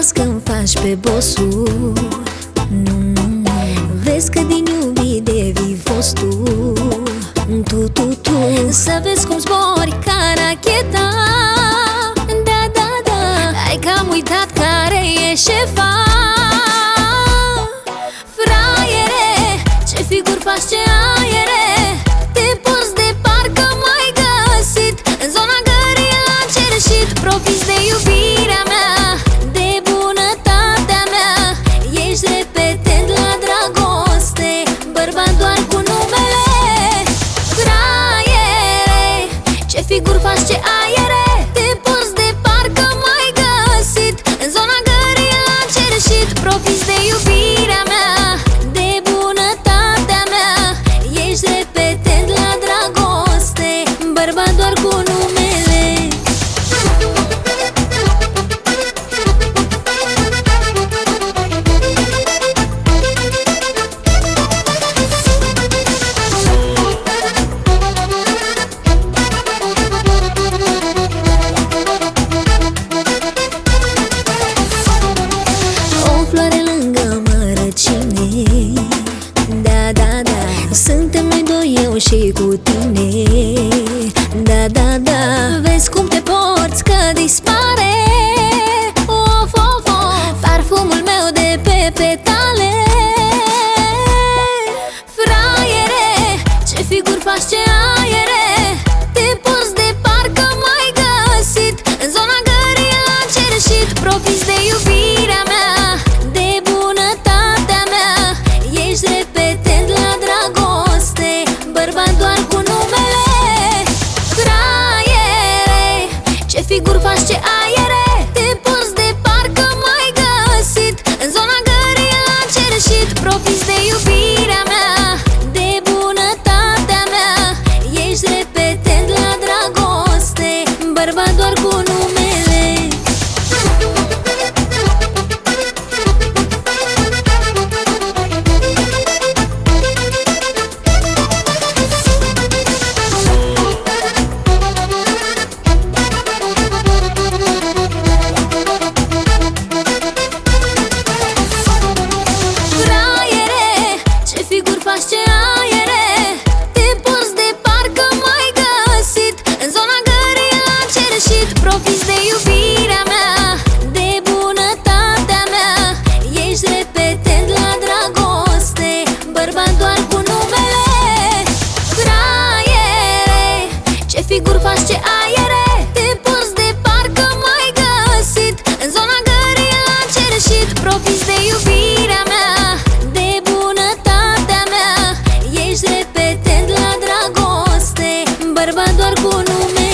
las când faci pe bossul. Vezi că din iubire vii fost tu. Să vezi cum zbori ca racheta. Da, hai că am uitat care e șefa. Fraiere, ce figuri faci, ce aiere. Te poți de parcă m-ai găsit în zona gării la cerșit. Profiți de iubirea mea, de bunătatea mea. Ești repetent la dragoste, bărbat doar cu numele. Fraiere, ce figuri faci, ce aiere. Te poți de parcă m-ai găsit în zona gării la cerșit. Profiți de iubirea mea, de bunătatea mea. Ești repetent la dragoste, bărbat doar cu numele. O floare lângă mărăcine. Da, suntem noi doi, eu și cu tine. Da, vezi cum te porți că dispare. Of, parfumul meu de pe petale. Fraiere, ce figuri faci, ce aiere. Te poți de parcă m-ai găsit în zona gării la cerșit. Profiți de iubirea mea, de bunătatea mea. Ești repetent la dragoste, bărbat doar cu numele. Fraiere, ce figuri faci, ce aiere. Te poți de parcă m-ai găsit în zona gării la cerșit. Profiți de iubirea mea, de bunătatea mea. Ești repetent la dragoste, bărbat doar cu numele. Faci, ce aiere. Te poți de parcă m-ai găsit în zona gării la cerșit. Profiți de iubirea mea, de bunătatea mea. Ești repetent la dragoste, bărbat doar cu numele. Fraiere, ce figuri faci, ce aiere. Te poți de parcă m-ai găsit în zona gării la cerșit. Profiți de iubirea mea, de bunătatea mea. Ești repetent la dragoste, bărbat doar cu nume.